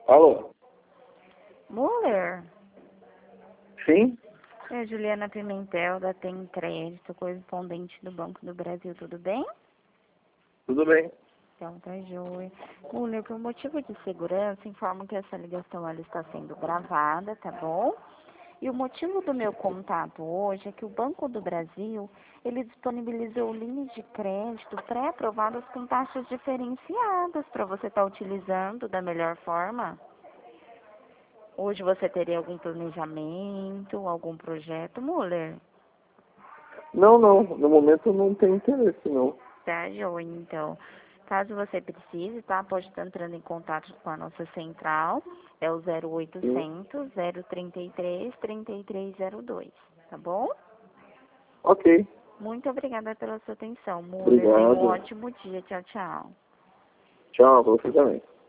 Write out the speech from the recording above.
Alô? Muller, Sim? é Juliana Pimentel, da Tem Crédito, correspondente do Banco do Brasil, tudo bem? Tudo bem. Então tá joia. Muller, por motivo de segurança, informo que essa ligação ela está sendo gravada, tá bom? E o motivo do meu contato hoje é que o Banco do Brasil, ele disponibilizou linhas de crédito pré-aprovadas com taxas diferenciadas para você estar utilizando da melhor forma. Hoje você teria algum planejamento, algum projeto, Muller? Não. No momento não tem interesse, não. Tá, joia, então. Caso você precise, tá? Pode estar entrando em contato com a nossa central. É o Sim. 0800 033 3302, tá bom? Ok. Muito obrigada pela sua atenção, Muller. Tenha um Obrigado. ótimo dia. Tchau, tchau. Tchau, pra você também.